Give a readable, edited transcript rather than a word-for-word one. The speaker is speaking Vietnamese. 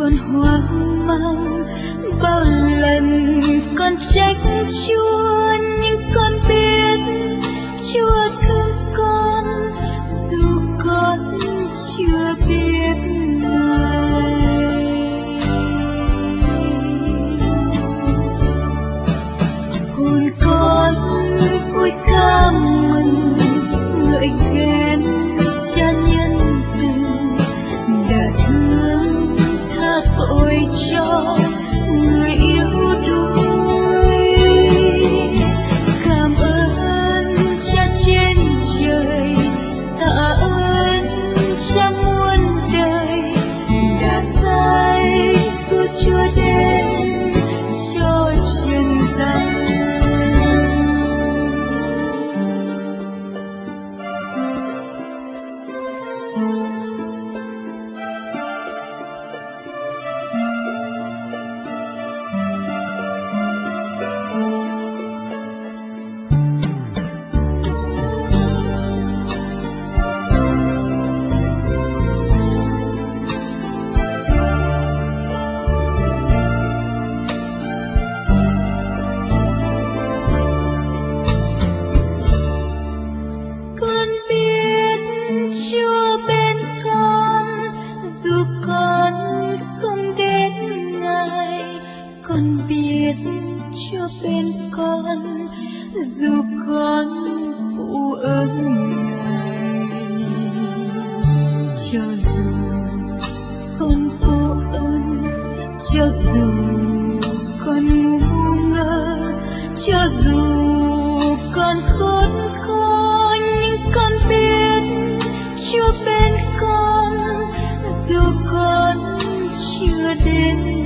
con hoang mang. Bao lần con trách Chúa, nhưng con biết Chúa thương con, dù con chưa biết Ngài. Hồn con vui ca mừng, ngợi khen Cha nhân từ, đã thương tha tội cho người yếu đuối. Cảm ơn Cha trên trời, tạ ơn Cha muôn đời, đã sai cứu Chúa đến cho trần gian. Con biết Chúa bên con, dù con không đến Ngài. Con biết Chúa bên con, dù con phụ ơn Ngài. Cho dù con vô ơn, cho dù con ngu ngơ, cho dù con khốn khó, nhưng con biết Chúa bên con, dù con chưa đến